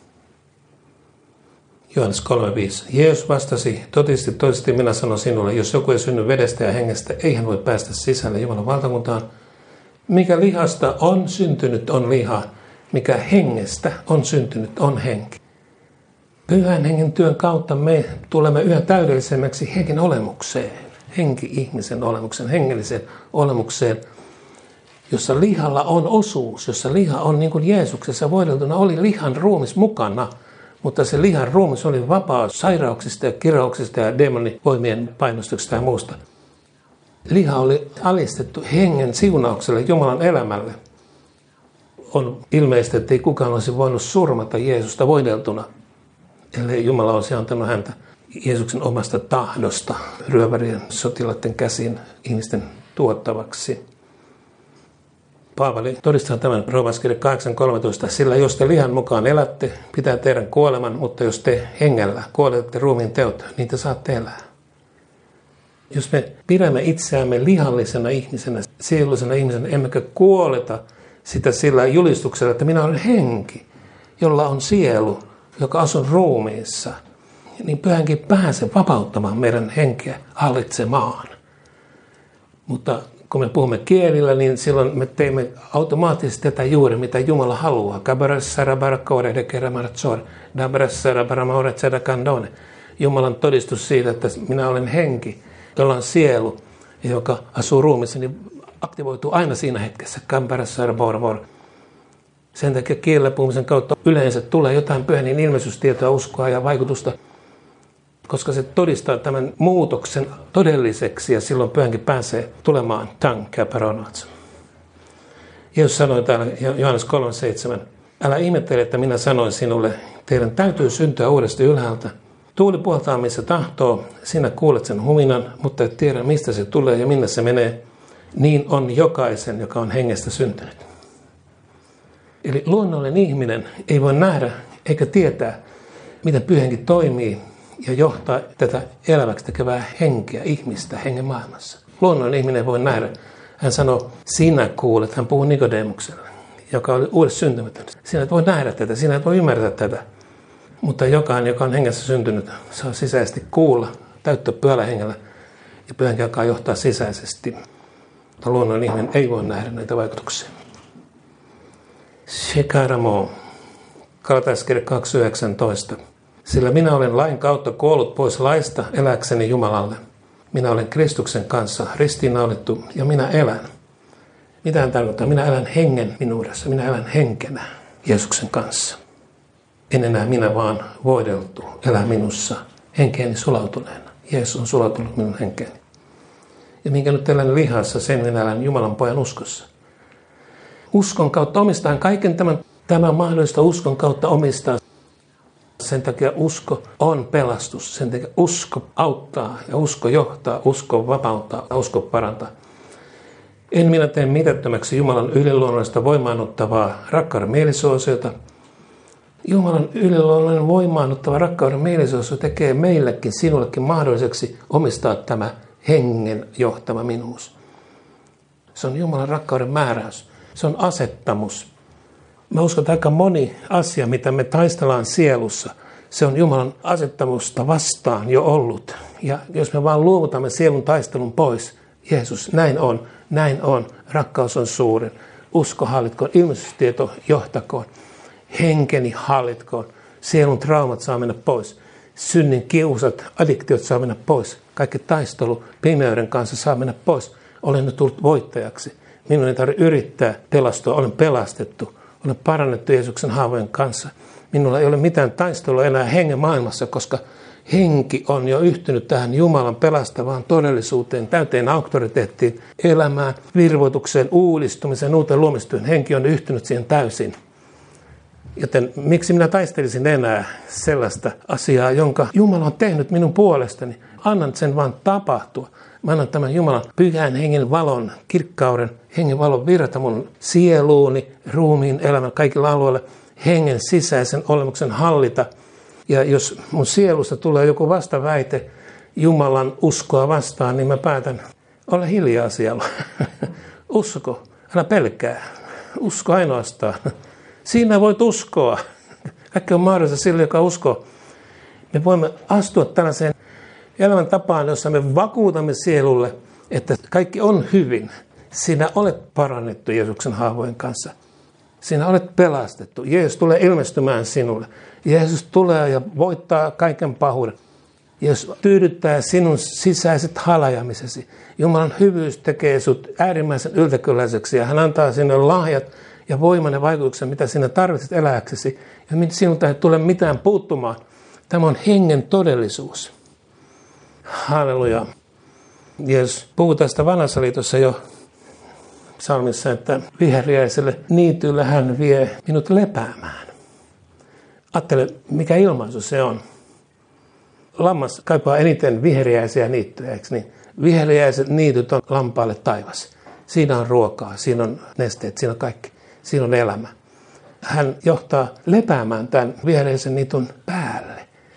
Johannes kolme viisi. Jeesus vastasi, totisesti, totisesti minä sanon sinulle, jos joku ei synny vedestä ja hengestä, ei hän voi päästä sisälle Jumalan valtakuntaan. Mikä lihasta on syntynyt, on liha. Mikä hengestä on syntynyt, on henki. Pyhän hengen työn kautta me tulemme yhä täydellisemmäksi hengen olemukseen. Henki-ihmisen olemuksen, hengelliseen olemukseen, jossa lihalla on osuus, jossa liha on niin kuin Jeesuksessa voideltuna oli lihan ruumis mukana, Mutta se lihan ruumis oli vapaa sairauksista ja kirouksista ja demonivoimien painostuksesta ja muusta. Liha oli alistettu hengen siunaukselle, Jumalan elämälle. On ilmeistä, että ei kukaan olisi voinut surmata Jeesusta voideltuna, ellei Jumala olisi antanut häntä Jeesuksen omasta tahdosta ryövärien sotilaiden käsiin ihmisten tuottavaksi. Paavali todistaa tämän Roomalaiskirje kahdeksan kolmetoista, sillä jos te lihan mukaan elätte, pitää teidän kuoleman, mutta jos te hengellä kuolette ruumiin teot, niin te saatte elää. Jos me pidämme itseämme lihallisena ihmisenä, sielullisena ihmisenä, emmekä kuoleta sitä sillä julistuksella, että minä olen henki, jolla on sielu, joka asuu ruumiissa, niin pyhänkin pääsee vapauttamaan meidän henkeä hallitsemaan. Mutta kun me puhumme kielillä, niin silloin me teemme automaattisesti tätä juuri, mitä Jumala haluaa. Jumalan todistus siitä, että minä olen henki, jolla on sielu, joka asuu ruumissa, niin aktivoituu aina siinä hetkessä. Sen takia kielellä puhumisen kautta yleensä tulee jotain pyhän niin ilmeistystietoa, uskoa ja vaikutusta, koska se todistaa tämän muutoksen todelliseksi ja silloin pyhänkin pääsee tulemaan tankea peronatsa. Jeesus sanoi täällä Johannes kolme seitsemän, älä ihmettele, että minä sanoin sinulle, teidän täytyy syntyä uudesta ylhäältä. Tuuli puhaltaa missä tahtoo, sinä kuulet sen huminan, mutta et tiedä mistä se tulee ja minne se menee. Niin on jokaisen, joka on hengestä syntynyt. Eli luonnollinen ihminen ei voi nähdä eikä tietää, miten pyhänkin toimii ja johtaa tätä eläväksi tekevää henkeä, ihmistä, hengen maailmassa. Luonnollinen ihminen voi nähdä. Hän sanoo, sinä kuulet, hän puhuu Nikodemukselle, joka oli uudessa syntymätön. Sinä et voi nähdä tätä, sinä et voi ymmärtää tätä. Mutta jokainen, joka on hengessä syntynyt, saa sisäisesti kuulla, täyttää pyhällä hengellä ja pyhänkin alkaa johtaa sisäisesti. Mutta luonnollinen ihminen ei voi nähdä näitä vaikutuksia. Shekaramo, Galatalaiskirje kaksi yhdeksäntoista. Sillä minä olen lain kautta kuollut pois laista eläkseni Jumalalle. Minä olen Kristuksen kanssa ristiinnaulittu ja minä elän. Mitä hän tarkoittaa? Minä elän hengen minuudessa. Minä elän henkenä Jeesuksen kanssa. En enää minä vaan voideltu elää minussa henkeeni sulautuneena. Jeesus on sulautunut minun henkeeni. Ja minkä nyt elän lihassa, sen minä elän Jumalan pojan uskossa. Uskon kautta omistaa kaiken tämän, tämän mahdollista uskon kautta omistaa. Sen takia usko on pelastus. Sen takia usko auttaa ja usko johtaa, usko vapauttaa ja usko parantaa. En minä tee mitättömäksi Jumalan yliluonnollista voimaannuttavaa rakkauden mielisuosiota. Jumalan yliluonnollinen voimaannuttava rakkauden mielisuosio tekee meillekin, sinullekin mahdolliseksi omistaa tämä hengen johtama minuus. Se on Jumalan rakkauden määräys. Se on asettamus. Mä uskon, että aika moni asia, mitä me taistellaan sielussa, se on Jumalan asettamusta vastaan jo ollut. Ja jos me vaan luovutamme sielun taistelun pois, Jeesus, näin on, näin on, rakkaus on suurin, usko hallitkoon, ilmestystieto johtakoon, henkeni hallitkoon, sielun traumat saa mennä pois, synnin kiusat, addiktiot saa mennä pois, kaikki taistelu pimeyden kanssa saa mennä pois. Olen nyt tullut voittajaksi, minun ei tarvitse yrittää pelastua, olen pelastettu. Olen parannettu Jeesuksen haavojen kanssa. Minulla ei ole mitään taistelua enää hengen maailmassa, koska henki on jo yhtynyt tähän Jumalan pelastavaan todellisuuteen, täyteen auktoriteettiin, elämään, virvoitukseen, uudistumiseen, uuteen luomistyön. Henki on yhtynyt siihen täysin. Joten miksi minä taistelisin enää sellaista asiaa, jonka Jumala on tehnyt minun puolestani? Annan sen vaan tapahtua. Mä annan tämän Jumalan pyhän hengen valon, kirkkauden, hengen valon virrata mun sieluuni, ruumiin, elämän kaikilla alueilla, hengen sisäisen olemuksen hallita. Ja jos mun sielusta tulee joku vastaväite Jumalan uskoa vastaan, niin mä päätän, ole hiljaa siellä. Usko, älä pelkää. Usko ainoastaan. Siinä voit uskoa. Kaikki on mahdollista sille, joka uskoo. Me voimme astua tällaiseen elämäntapaan, jossa me vakuutamme sielulle, että kaikki on hyvin. Sinä olet parannettu Jeesuksen haavojen kanssa. Sinä olet pelastettu. Jeesus tulee ilmestymään sinulle. Jeesus tulee ja voittaa kaiken pahuuden. Jeesus tyydyttää sinun sisäiset halajamisesi. Jumalan hyvyys tekee sut äärimmäisen yltäkylläiseksi ja hän antaa sinulle lahjat ja voiman ja vaikutuksen, mitä sinä tarvitset eläksesi. Ja sinulta ei tule mitään puuttumaan. Tämä on hengen todellisuus. Halleluja. Jeesus puhuu tästä vanhassa liitossa jo psalmissa, että viheriäiselle niityllä hän vie minut lepäämään. Ajattele, mikä ilmaisu se on. Lammas kaipaa eniten viheriäisiä niittyjä, eikö niin? Viheriäiset niityt on lampaalle taivas. Siinä on ruokaa, siinä on nesteet, siinä on kaikki. Siinä on elämä. Hän johtaa lepäämään tämän viheriäisen niityn päälle.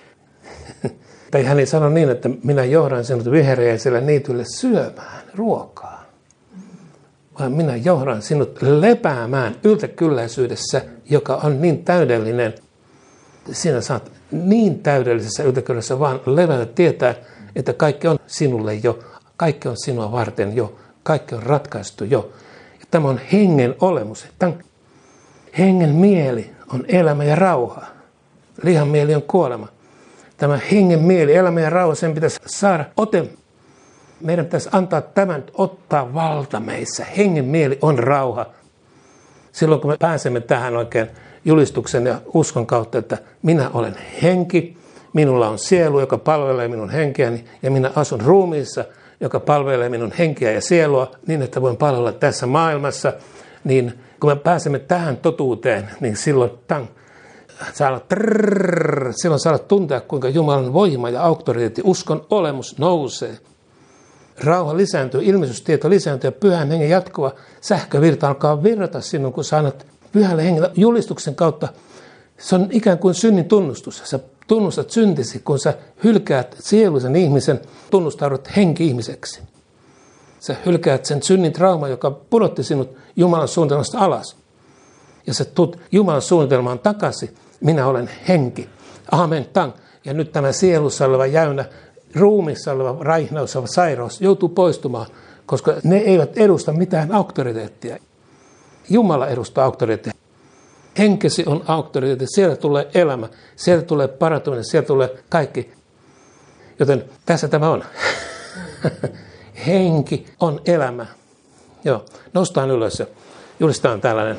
Tai hän ei sano niin, että minä johdan sinut viheriäiselle niitylle syömään ruokaa. Vaan minä johdan sinut lepäämään yltäkylläisyydessä, joka on niin täydellinen. Sinä saat niin täydellisessä yltäkylläisessä vaan levätä tietää, että kaikki on sinulle jo. Kaikki on sinua varten jo. Kaikki on ratkaistu jo. Ja tämä on hengen olemus. Tämän hengen mieli on elämä ja rauha. Lihan mieli on kuolema. Tämä hengen mieli, elämä ja rauha, sen pitäisi saada ote. Meidän pitäisi antaa tämän ottaa valta meissä. Hengen mieli on rauha. Silloin kun me pääsemme tähän oikein julistuksen ja uskon kautta, että minä olen henki, minulla on sielu, joka palvelee minun henkeäni, ja minä asun ruumiissa, joka palvelee minun henkeä ja sielua, niin että voin palvella tässä maailmassa, niin kun me pääsemme tähän totuuteen, niin silloin tang, saa trrrr, silloin saa tuntea, kuinka Jumalan voima ja auktoriteetti, uskon olemus nousee. Rauha lisääntyy, ilmeisystieto lisääntyy ja pyhän hengen jatkuva sähkövirta alkaa virrata sinun, kun sä annat pyhälle hengelle julistuksen kautta. Se on ikään kuin synnin tunnustus. Sä tunnustat syntisi, kun sä hylkäät sieluisen ihmisen, tunnustaudut henki-ihmiseksi. Sä hylkäät sen synnin trauma, joka pudotti sinut Jumalan suunnitelmasta alas. Ja sä tulet Jumalan suunnitelmaan takaisin. Minä olen henki. Amen, tang. Ja nyt tämä sielussa oleva jäynä, ruumissa oleva raihnaus, oleva sairaus joutuu poistumaan, koska ne eivät edusta mitään auktoriteettia. Jumala edustaa auktoriteettia. Henkesi on auktoriteetti. Sieltä tulee elämä, sieltä tulee parantuminen, sieltä tulee kaikki. Joten tässä tämä on. Henki on elämä. Joo, noustaan ylös ja julistetaan tällainen.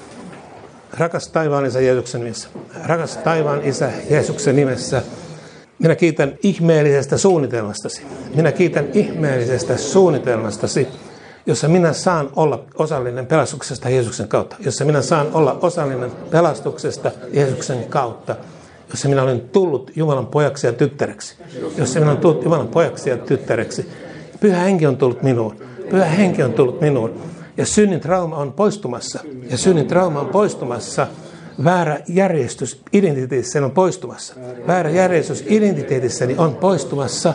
Rakas taivaan Isä Jeesuksen nimessä. Rakas taivaan Isä Jeesuksen nimessä. Minä kiitän ihmeellisestä suunnitelmastasi. Minä kiitän ihmeellisestä suunnitelmastasi, jossa minä saan olla osallinen pelastuksesta Jeesuksen kautta. Jossa minä saan olla osallinen pelastuksesta Jeesuksen kautta. Jossa minä olen tullut Jumalan pojaksi ja tyttäreksi. Jossa minä olen tullut Jumalan pojaksi ja tyttäreksi. Pyhä henki on tullut minuun. Pyhä henki on tullut minuun. Ja synnin trauma on poistumassa. Ja synnin trauma on poistumassa. Väärä järjestys identiteetissä on poistumassa. Väärä järjestys identiteetissäni on poistumassa.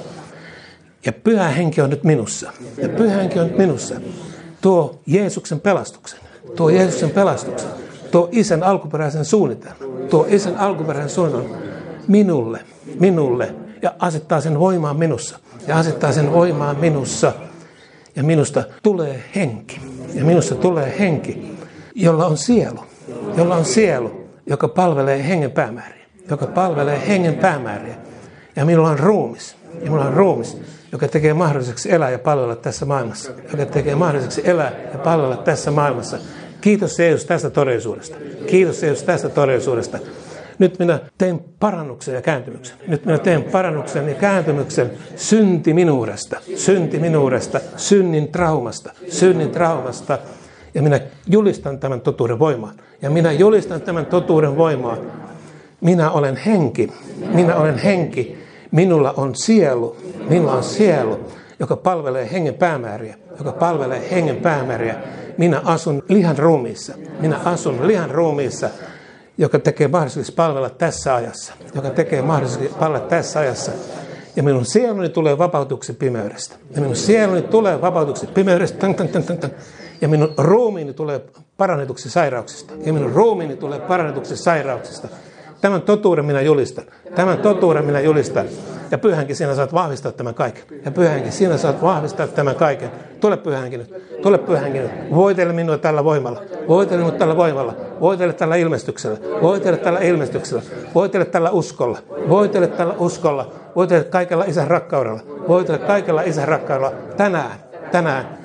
Ja pyhä henki on nyt minussa. Ja pyhä henki on nyt minussa. Tuo Jeesuksen pelastuksen. Tuo Jeesuksen pelastuksen. Tuo Isän alkuperäisen suunnitelman. Tuo Isän alkuperäisen suunnitelman minulle. Minulle. Ja asettaa sen voimaan minussa. Ja asettaa sen voimaan minussa. Ja minusta tulee henki. Ja minusta tulee henki, jolla on sielu. Jolla on sielu, joka palvelee hengen päämääriä. Joka palvelee hengen päämääriä. Ja minulla on ruumis. Ja minulla on ruumis, joka tekee mahdolliseksi elää ja palvella tässä maailmassa. Joka tekee mahdolliseksi elää ja palvella tässä maailmassa. Kiitos Jeesus tästä todellisuudesta. Kiitos Jeesus tästä todellisuudesta. Nyt minä teen parannuksen ja kääntymyksen. Nyt minä teen parannuksen ja kääntymyksen synti minuudesta. Synti minuudesta. Synnin traumasta. Synnin traumasta. Ja minä julistan tämän totuuden voimaan. Ja minä julistan tämän totuuden voimaan. Minä olen henki. Minä olen henki. Minulla on sielu. Minulla on sielu, joka palvelee hengen päämääriä. Joka palvelee hengen päämääriä. Minä asun lihan ruumiissa. Minä asun lihan ruumiissa, joka tekee mahdolliseksi palvella tässä ajassa. Joka tekee mahdolliseksi palvella tässä ajassa. Ja minun sieluni tulee vapautuksi pimeydestä. Ja minun sieluni tulee vapautuksi pimeydestä. Tän, tän, tän, tän, tän. Ja minun ruumiini tulee parannetuksi sairauksista. Ja minun ruumiini tulee parannetuksi sairauksista. Tämän totuuden minä julistan. Tämän totuuden minä julistan. Ja pyhänkin sinä saat vahvistaa tämän kaiken. Ja pyhänkin sinä saat vahvistaa tämän kaiken. Tule pyhänkin nyt. Tule pyhänkin nyt. Voitele minua tällä voimalla. Voitele minua tällä voimalla. Voitele tällä ilmestyksellä. Voitele tällä ilmestyksellä. Voitele tällä uskolla. Voitele tällä uskolla. Voitele kaikella Isän rakkaudella. Voitele kaikella Isän rakkaudella. Tänään. Tänään.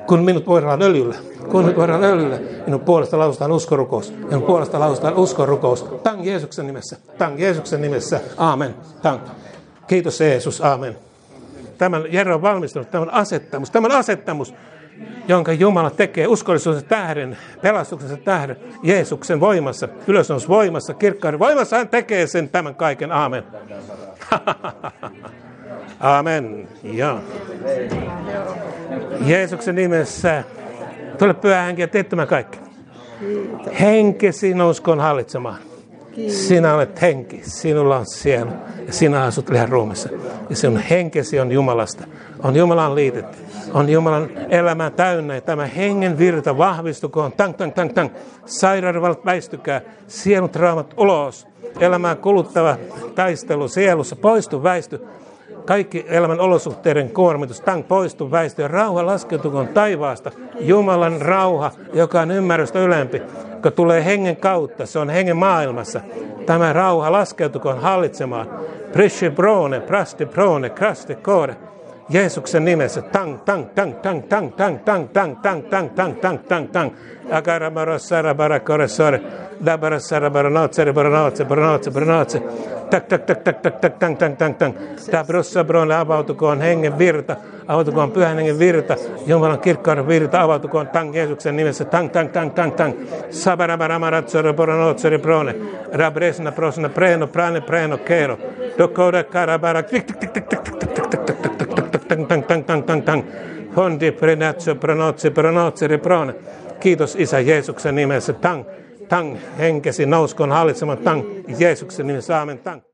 Kun minut voidaan öljyllä, kun minut voidaan öljyllä, minun puolesta lausutaan uskorukous. Minun puolesta lausutaan uskorukous. Tang Jeesuksen nimessä, tang Jeesuksen nimessä, aamen, tang. Kiitos Jeesus, aamen. Tämän Jere on valmistunut, tämän asettamus, tämän asettamus, jonka Jumala tekee uskollisuuden tähden, pelastuksensa tähden, Jeesuksen voimassa, ylösnous voimassa, kirkkauden voimassa, hän tekee sen tämän kaiken, aamen. Aamen, joo. Jeesuksen nimessä, tule Pyhä Henki ja tee tämä kaikki. Henkesi nouskoon hallitsemaan. Sinä olet henki, sinulla on sielu ja sinä asut lihan ruumissa. Ja sinun henkesi on Jumalasta, on Jumalan liitetty, on Jumalan elämää täynnä. Ja tämä hengen virta vahvistukoon, tang, tang, tang, tang. Sairaudet väistykää, sielut raamat ulos. Elämää kuluttava taistelu sielussa, poistu, väisty. Kaikki elämän olosuhteiden kuormitus, tang, poistu, väisty ja rauha laskeutukoon taivaasta. Jumalan rauha, joka on ymmärrystä ylempi, joka tulee hengen kautta, se on hengen maailmassa. Tämä rauha laskeutukoon hallitsemaan. Prishe brone, praste brone, kraste kore. Jeesuksen nimessä, tang, tang, tang, tang, tang, tang, tang, tang, tang, tang, tang, tang, tang, tang. Agarabara sarabara koresore, dabara sarabara notsere, baranotse, baranotse, baranotse. Tak, tak, tak, tak, tak, tak, tang, tang, tang, tang. Tää brossa brone, avautukoon hengen virta, avautukoon pyhän hengen virta, Jumalan kirkkauden virta, avautukoon tang Jeesuksen nimessä, tang, tang, tang, tang, tang. Sabarabara maratsore, baranotsere, brone, rabresna, prosna, preno, prane, preno, kero. Dokore, karabara, tik, tik, tik, tik, tik, tik, tik, tik, tik, tik, tik, tang, tang, tang, tang, tang, tang. Hondi, prenatso, pranotse, pranotse, reprone. Kiitos Isä Jeesuksen nimessä, tang, tang, henkesi nouskoon hallitsemaan, tang, Jeesuksen nimessä, aamen, tang.